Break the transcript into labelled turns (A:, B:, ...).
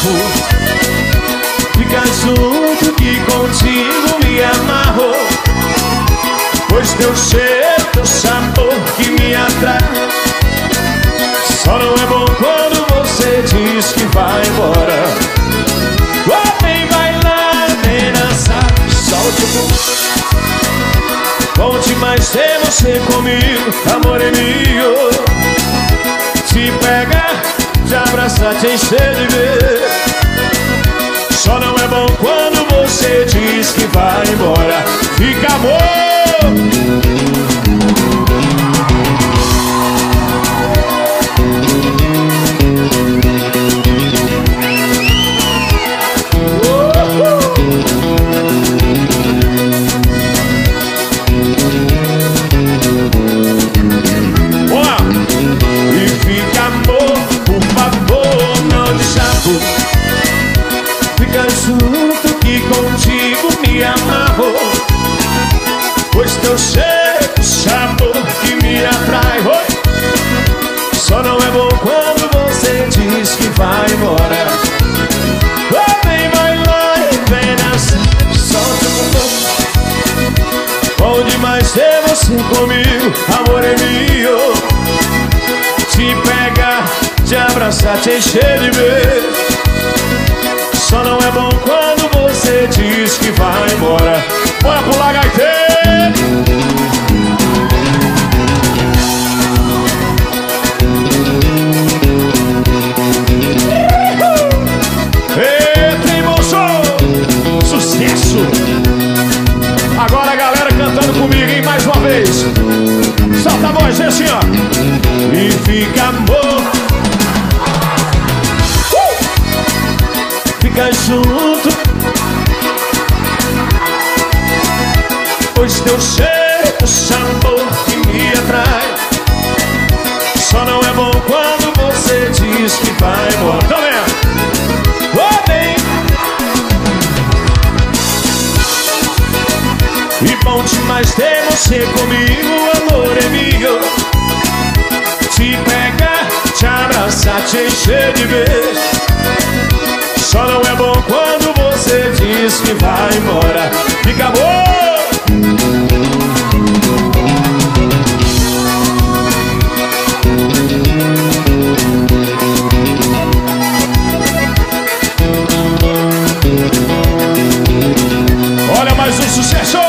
A: sapo. Fica junto que contigo me amarro, pois teu cheiro, teu sabor que me atrai. Só não é bom quando você diz que vai embora. Oh, vem bailar, vem dançar, solte o bom demais ter você comigo, amor é meu. Te pegar, te abraçar, te encher de beijo. Só não é bom quando você diz que vai embora. Fica amor. E fica amor, por favor, não te chapo. Fica junto que contigo me amarro, pois teu cheiro, sabor que me atrai. Oi. Só não é bom quando você diz que vai embora. Oh, vem bailar e vem dançar, solta o bom demais ter você comigo, amor é meu. Te pegar, te abraçar, te encher de beijo. Só não é bom quando você diz que vai embora. Bora pular, gaiteiro! Eita, emoção! Sucesso! Agora a galera cantando comigo, hein? Mais uma vez. Solta a voz, assim, ó. E fica amor. Fica junto, pois teu cheiro, teu sabor que me atrai. Só não é bom quando você diz que vai embora. Tá vendo? Oh, bem. E bom demais ter você comigo, amor é meu. Te pegar, te abraçar, te encher de beijo. Só não é bom quando você diz que vai embora. Fica bom. Olha mais um sucesso.